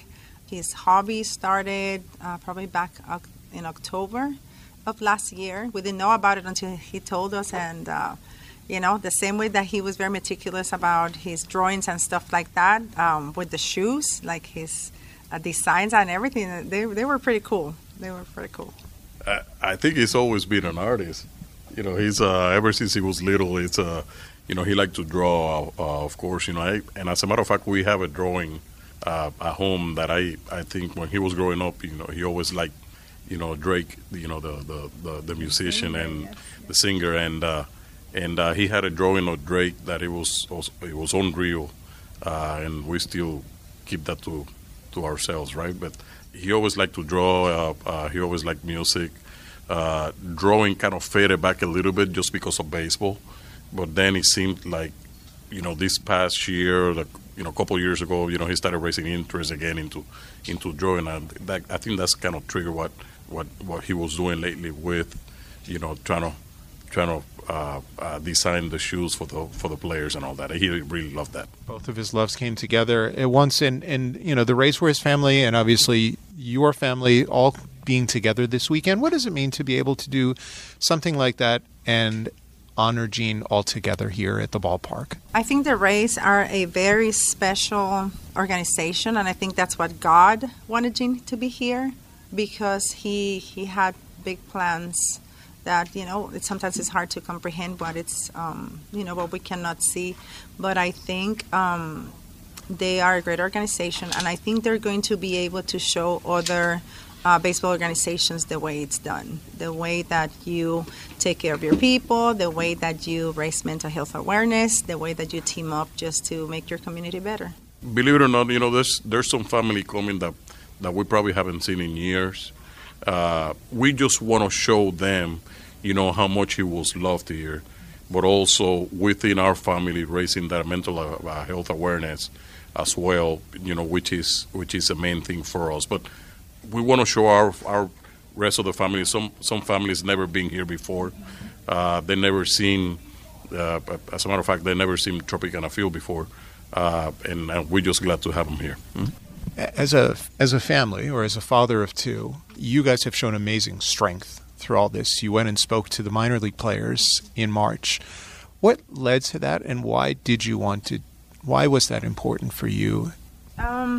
His hobby started uh, probably back in October of last year. We didn't know about it until he told us, and uh, you know, the same way that he was very meticulous about his drawings and stuff like that, um, with the shoes, like his uh, designs and everything, they they were pretty cool. They were pretty cool. I, I think he's always been an artist. You know, he's uh, ever since he was little. It's uh, you know, he liked to draw. Uh, of course, you know, I, and as a matter of fact, we have a drawing uh, at home that I I think when he was growing up, you know, he always liked, you know, Drake, you know, the the, the, the musician and the singer, and uh, and uh, he had a drawing of Drake that it was it was unreal, uh, and we still keep that to to ourselves, right? But he always liked to draw. Uh, uh, he always liked music. Uh, drawing kind of faded back a little bit just because of baseball, but then it seemed like, you know, this past year, like, you know, a couple of years ago, you know, he started raising interest again into into drawing, and that, I think that's kind of triggered what, what, what he was doing lately with, you know, trying to trying to uh, uh, design the shoes for the for the players and all that. He really loved that. Both of his loves came together at once, and and you know, the Rays were his family, and obviously your family all being together this weekend. What does it mean to be able to do something like that and honor Gene all together here at the ballpark? I think the Rays are a very special organization, and I think that's what God wanted Gene to be here, because he he had big plans that, you know, it sometimes it's hard to comprehend what it's, um, you know, what we cannot see. But I think um, they are a great organization, and I think they're going to be able to show other Uh, baseball organizations the way it's done, the way that you take care of your people, the way that you raise mental health awareness, the way that you team up just to make your community better. Believe it or not, you know, there's there's some family coming that, that we probably haven't seen in years. Uh, we just want to show them, you know, how much he was loved here, but also within our family raising that mental uh, health awareness as well, you know, which is which is the main thing for us. But we want to show our our rest of the family. Some some families never been here before. Uh, they never seen, uh, as a matter of fact, they never seen Tropicana Field before, uh, and, and we're just glad to have them here. Mm-hmm. As a as a family, or as a father of two, you guys have shown amazing strength through all this. You went and spoke to the minor league players in March. What led to that, and why did you want to? Why was that important for you? Um,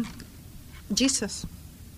Jesus.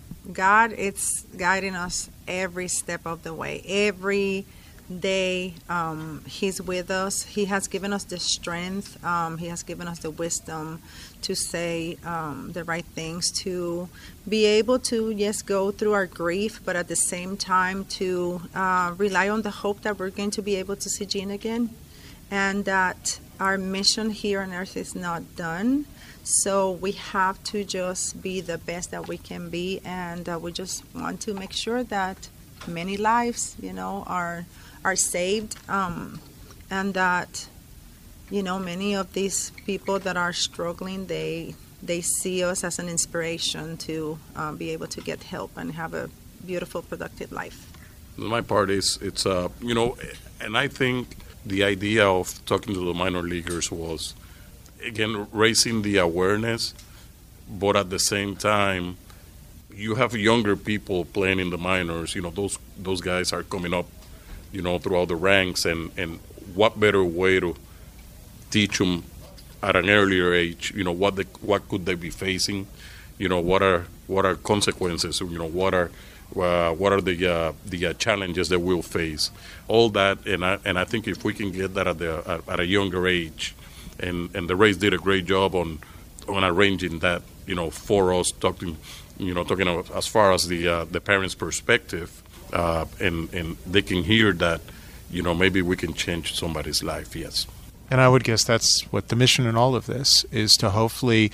God, it's guiding us every step of the way. Every day, um, He's with us. He has given us the strength. Um, he has given us the wisdom to say um, the right things, to be able to, yes, go through our grief, but at the same time to uh, rely on the hope that we're going to be able to see Gene again, and that our mission here on earth is not done. So we have to just be the best that we can be, and uh, we just want to make sure that many lives, you know, are are saved, um, and that, you know, many of these people that are struggling, they they see us as an inspiration to uh, be able to get help and have a beautiful, productive life. My part is, it's, uh, you know, and I think the idea of talking to the minor leaguers was, again, raising the awareness, but at the same time, you have younger people playing in the minors. You know, those those guys are coming up, you know, throughout the ranks, and, and what better way to teach them at an earlier age, you know, what the, what could they be facing, you know, what are what are consequences, you know, what are uh, what are the uh, the uh, challenges that we'll face, all that, and I and I think if we can get that at the at, at a younger age. And and the Rays did a great job on on arranging that, you know, for us, talking, you know, talking about as far as the uh, the parents' perspective, uh, and and they can hear that, you know, maybe we can change somebody's life. Yes. And I would guess that's what the mission in all of this is, to hopefully.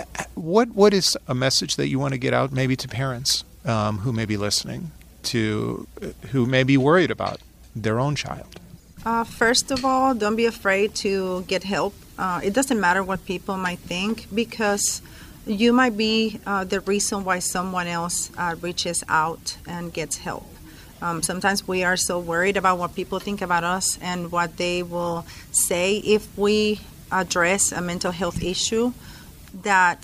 What what is a message that you want to get out, maybe to parents um, who may be listening, to who may be worried about their own child? Uh, first of all, don't be afraid to get help. Uh, it doesn't matter what people might think, because you might be uh, the reason why someone else uh, reaches out and gets help. Um, sometimes we are so worried about what people think about us and what they will say if we address a mental health issue, that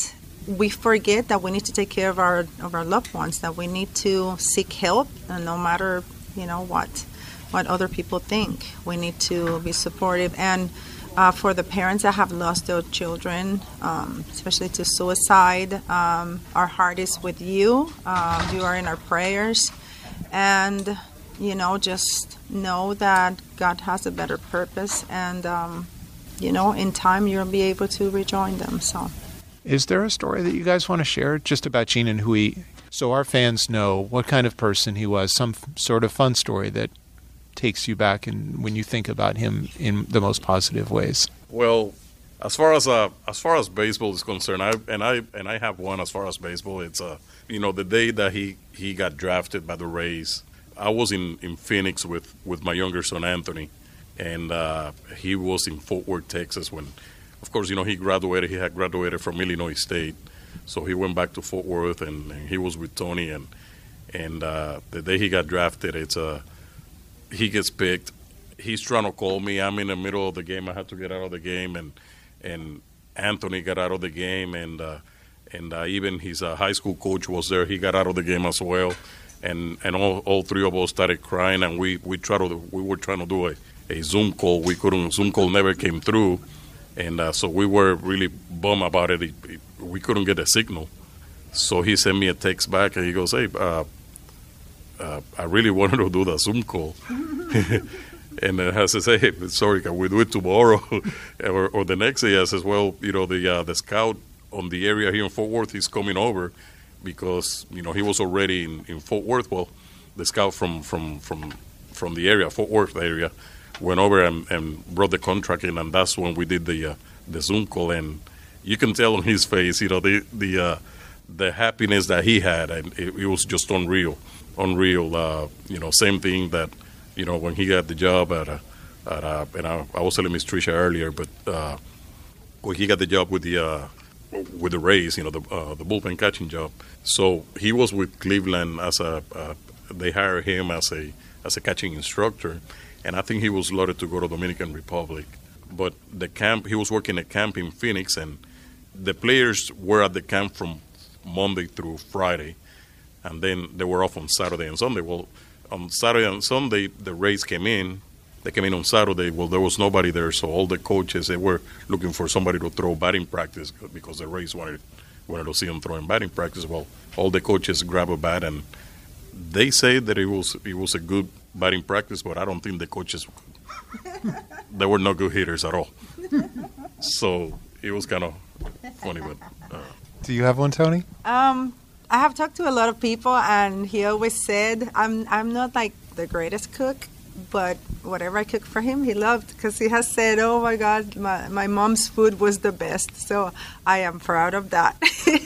we forget that we need to take care of our of our loved ones, that we need to seek help, and no matter, you know, what what other people think. We need to be supportive. And uh, for the parents that have lost their children, um, especially to suicide, um, our heart is with you. Uh, you are in our prayers. And, you know, just know that God has a better purpose. And, um, you know, in time you'll be able to rejoin them. So, is there a story that you guys want to share just about Gene and who he, so our fans know what kind of person he was, some f- sort of fun story that takes you back and when you think about him in the most positive ways? Well, as far as uh, as far as baseball is concerned, I and I and I have one as far as baseball. It's uh, you know, the day that he, he got drafted by the Rays, I was in, in Phoenix with, with my younger son Anthony, and uh, he was in Fort Worth, Texas when, of course, you know, he graduated. He had graduated from Illinois State, so he went back to Fort Worth, and, and he was with Tony. And and uh, the day he got drafted, it's a uh, he gets picked. He's trying to call me. I'm in the middle of the game. I had to get out of the game, and and Anthony got out of the game, and uh, and uh, even his uh, high school coach was there. He got out of the game as well, and and all, all three of us started crying. And we we tried to we were trying to do a, a Zoom call. We couldn't. Zoom call never came through, and uh, so we were really bummed about it. It, it. We couldn't get a signal, so he sent me a text back, and he goes, "Hey, uh, uh, I really wanted to do the Zoom call." And uh, I says, "Hey, sorry, can we do it tomorrow?" or, or the next day, I says, "Well, you know, the uh, the scout on the area here in Fort Worth is coming over because, you know, he was already in, in Fort Worth." Well, the scout from from, from, from the area, Fort Worth area, went over and, and brought the contract in, and that's when we did the uh, the Zoom call. And you can tell on his face, you know, the the uh, the happiness that he had, and it, it was just unreal, unreal. Uh, you know, same thing that, you know, when he got the job at, a, at a, and I, I was telling Miss Tricia earlier, but uh, when he got the job with the uh, with the Rays, you know, the uh, the bullpen catching job. So he was with Cleveland as a uh, they hired him as a as a catching instructor, and I think he was loaded to go to Dominican Republic. But the camp, he was working at camp in Phoenix, and the players were at the camp from Monday through Friday, and then they were off on Saturday and Sunday. Well, on Saturday and Sunday, the Rays came in. They came in on Saturday. Well, there was nobody there, so all the coaches, they were looking for somebody to throw batting practice because the Rays wanted wanted to see them throwing batting practice. Well, all the coaches grabbed a bat, and they say that it was it was a good batting practice, but I don't think the coaches, they were no good hitters at all. So it was kind of funny. But uh, do you have one, Tony? Um. I have talked to a lot of people, and he always said, I'm I'm not like the greatest cook, but whatever I cook for him, he loved, because he has said, oh my God, my, my mom's food was the best. So I am proud of that.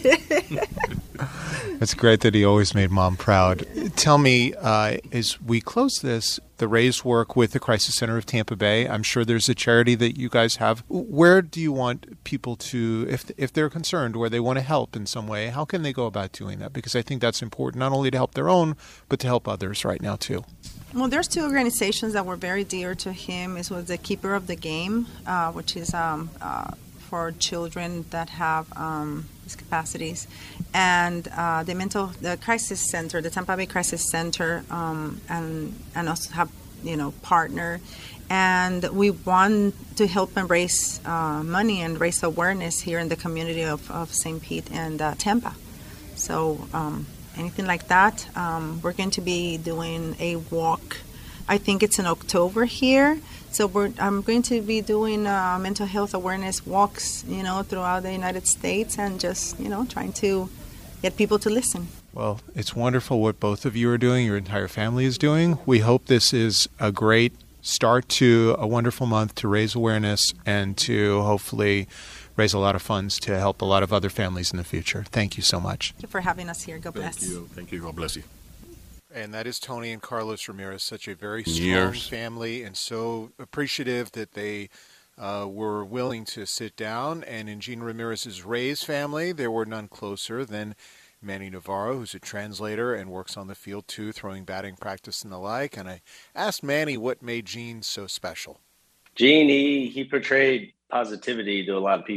It's great that he always made Mom proud. Tell me, uh, as we close this, the Rays work with the Crisis Center of Tampa Bay. I'm sure there's a charity that you guys have. Where do you want people to, if if they're concerned, where they want to help in some way, how can they go about doing that? Because I think that's important, not only to help their own, but to help others right now too. Well, there's two organizations that were very dear to him. It was the Keeper of the Game, uh, which is um, uh, for children that have um, discapacities, and uh, the mental, the Crisis Center, the Tampa Bay Crisis Center, um, and and also have, you know, partner, and we want to help and raise uh, money and raise awareness here in the community of, of Saint Pete and uh, Tampa. So. Um, Anything like that. Um, we're going to be doing a walk. I think it's in October here. So we're, I'm going to be doing uh, mental health awareness walks, you know, throughout the United States, and just, you know, trying to get people to listen. Well, it's wonderful what both of you are doing, your entire family is doing. We hope this is a great start to a wonderful month to raise awareness and to hopefully raise a lot of funds to help a lot of other families in the future. Thank you so much. Thank you for having us here. God bless. Thank you. Thank you. God bless you. And that is Tony and Carlos Ramirez, such a very strong Years. family, and so appreciative that they uh, were willing to sit down. And in Gene Ramirez's Rays family, there were none closer than Manny Navarro, who's a translator and works on the field too, throwing batting practice and the like. And I asked Manny what made Gene so special. Gene, he, he portrayed positivity to a lot of people.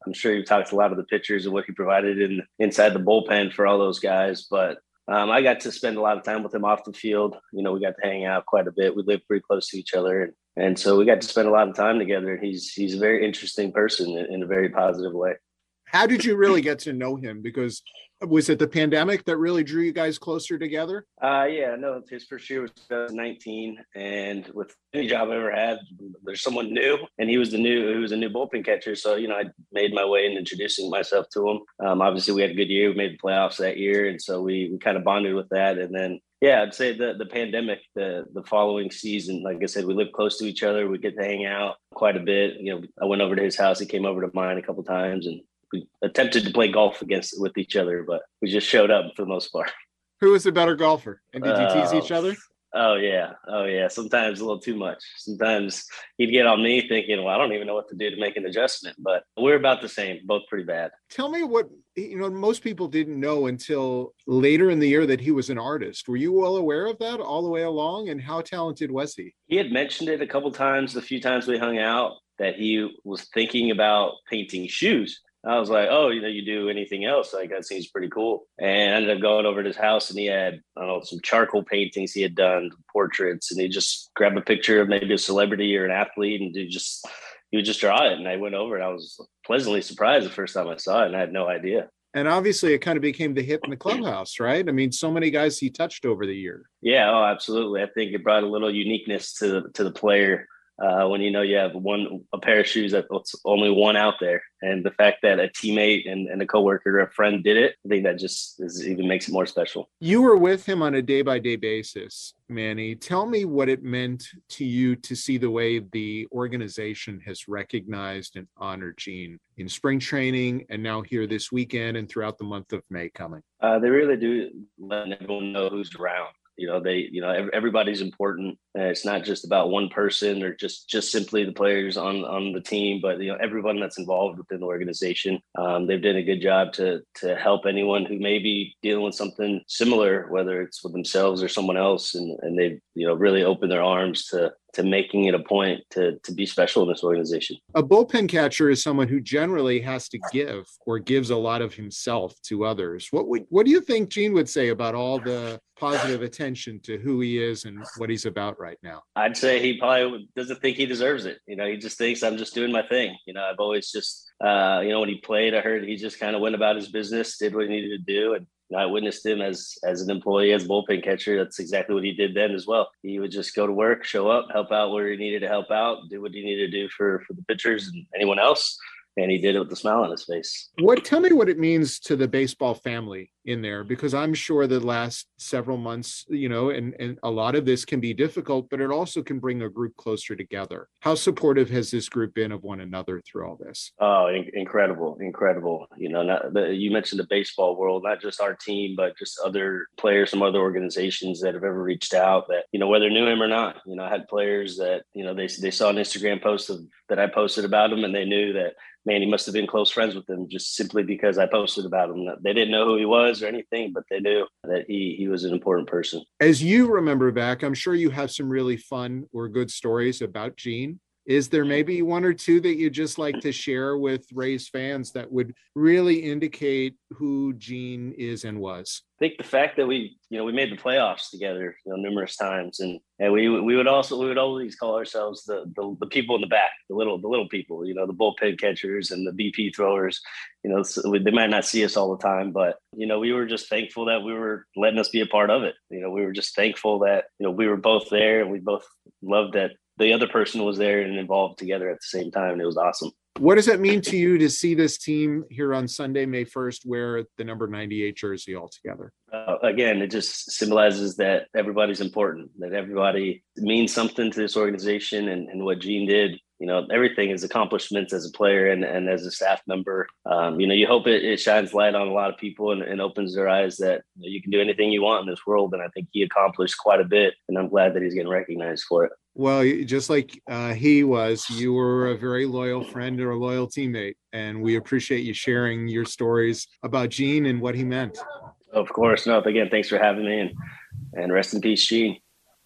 I'm sure you've talked to a lot of the pitchers and what he provided in inside the bullpen for all those guys. But um, I got to spend a lot of time with him off the field. You know, we got to hang out quite a bit. We lived pretty close to each other. And, and so we got to spend a lot of time together. He's, he's a very interesting person in, in a very positive way. How did you really get to know him? Because was it the pandemic that really drew you guys closer together? Uh, yeah, no, his first year was twenty nineteen. And with any job I ever had, there's someone new, and he was the new, he was a new bullpen catcher. So, you know, I made my way in introducing myself to him. Um, obviously we had a good year. We made the playoffs that year. And so we, we kind of bonded with that. And then, yeah, I'd say the, the pandemic, the, the following season, like I said, we lived close to each other. We get to hang out quite a bit. You know, I went over to his house. He came over to mine a couple of times, and we attempted to play golf against with each other, but we just showed up for the most part. Who was the better golfer? And did you tease uh, each other? Oh yeah. Oh yeah. Sometimes a little too much. Sometimes he'd get on me thinking, well, I don't even know what to do to make an adjustment, but we're about the same, both pretty bad. Tell me what, you know, most people didn't know until later in the year that he was an artist. Were you well aware of that all the way along? And how talented was he? He had mentioned it a couple times, the few times we hung out, that he was thinking about painting shoes. I was like, oh, you know, you do anything else? Like, that seems pretty cool. And I ended up going over to his house, and he had, I don't know, some charcoal paintings he had done, portraits, and he just grabbed a picture of maybe a celebrity or an athlete, and he just, he would just draw it. And I went over, and I was pleasantly surprised the first time I saw it, and I had no idea. And obviously it kind of became the hit in the clubhouse, right? I mean, so many guys he touched over the year. Yeah, oh, absolutely. I think it brought a little uniqueness to the, to the player. Uh, when you know you have one a pair of shoes that's only one out there, and the fact that a teammate and, and a coworker or a friend did it, I think that just is, even makes it more special. You were with him on a day-by-day basis, Manny. Tell me what it meant to you to see the way the organization has recognized and honored Gene in spring training, and now here this weekend and throughout the month of May coming. Uh, they really do let everyone know who's around. You know, they, you know, everybody's important. Uh, it's not just about one person or just, just simply the players on, on the team, but, you know, everyone that's involved within the organization. Um, they've done a good job to, to help anyone who may be dealing with something similar, whether it's with themselves or someone else. And, and they've, you know, really opened their arms to, to making it a point to, to be special in this organization. A bullpen catcher is someone who generally has to give or gives a lot of himself to others. What would, what do you think Gene would say about all the positive attention to who he is and what he's about right now? I'd say he probably doesn't think he deserves it. You know, he just thinks I'm just doing my thing. You know, I've always just, uh, you know, when he played, I heard he just kind of went about his business, did what he needed to do. And you know, I witnessed him as as an employee, as a bullpen catcher. That's exactly what he did then as well. He would just go to work, show up, help out where he needed to help out, do what he needed to do for, for the pitchers and anyone else. And he did it with a smile on his face. What? Tell me what it means to the baseball family in there, because I'm sure the last several months, you know, and, and a lot of this can be difficult, but it also can bring a group closer together. How supportive has this group been of one another through all this? Oh, in- incredible, incredible. You know, not, the, you mentioned the baseball world, not just our team, but just other players from other organizations that have ever reached out that, you know, whether knew him or not. You know, I had players that, you know, they, they saw an Instagram post of, that I posted about him, and they knew that, man, he must have been close friends with him just simply because I posted about him. They didn't know who he was or anything, but they knew that he he was an important person. As you remember back, I'm sure you have some really fun or good stories about Gene. Is there maybe one or two that you just like to share with Rays fans that would really indicate who Gene is and was? I think the fact that we, you know, we made the playoffs together, you know, numerous times, and and we we would also we would always call ourselves the the, the people in the back, the little the little people, you know, the bullpen catchers and the B P throwers. You know, so we, they might not see us all the time, but you know, we were just thankful that we were letting us be a part of it. You know, we were just thankful that, you know, we were both there, and we both loved that the other person was there and involved together at the same time. And it was awesome. What does it mean to you to see this team here on Sunday, May first, wear the number ninety-eight jersey all together? Uh, again, it just symbolizes that everybody's important, that everybody means something to this organization, and, and what Gene did. You know, everything is accomplishments as a player and, and as a staff member. Um, you know, you hope it, it shines light on a lot of people and, and opens their eyes that you know, you can do anything you want in this world. And I think he accomplished quite a bit, and I'm glad that he's getting recognized for it. Well, just like uh, he was, you were a very loyal friend or a loyal teammate, and we appreciate you sharing your stories about Gene and what he meant. Of course. No, again, thanks for having me, and, and rest in peace, Gene.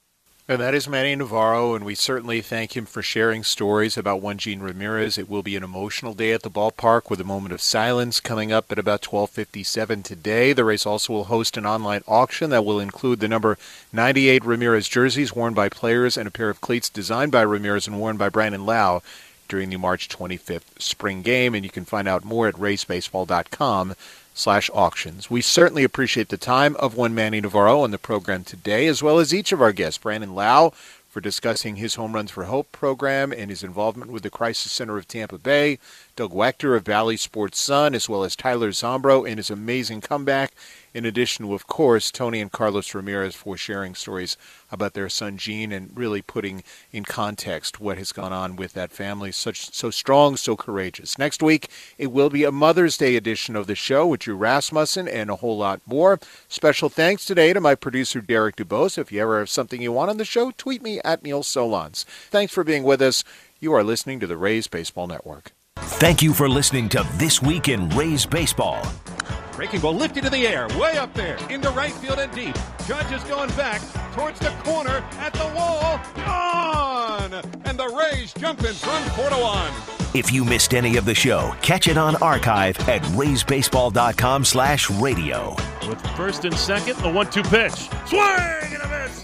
And that is Manny Navarro, and we certainly thank him for sharing stories about Juan Gene Ramirez. It will be an emotional day at the ballpark with a moment of silence coming up at about twelve fifty-seven today. The Rays also will host an online auction that will include the number ninety-eight Ramirez jerseys worn by players and a pair of cleats designed by Ramirez and worn by Brandon Lau during the March twenty-fifth spring game. And you can find out more at rays baseball dot com slash auctions. We certainly appreciate the time of one Manny Navarro on the program today, as well as each of our guests, Brandon Lau, for discussing his Home Runs for Hope program and his involvement with the Crisis Center of Tampa Bay, Doug Wachter of Valley Sports Sun, as well as Tyler Zombro and his amazing comeback, in addition to, of course, Tony and Carlos Ramirez for sharing stories about their son Gene and really putting in context what has gone on with that family. Such so strong, so courageous. Next week, it will be a Mother's Day edition of the show with Drew Rasmussen and a whole lot more. Special thanks today to my producer, Derek Dubose. If you ever have something you want on the show, tweet me at Neil Solondz. Thanks for being with us. You are listening to the Rays Baseball Network. Thank you for listening to This Week in Rays Baseball. Breaking ball lifted to the air, way up there, into right field and deep. Judge is going back towards the corner, at the wall, on! And the Rays jumping from four to one. If you missed any of the show, catch it on archive at rays baseball dot com slash radio. With first and second, the one two pitch. Swing and a miss.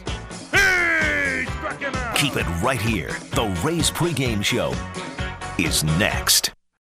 He struck him out. Keep it right here. The Rays pregame show is next.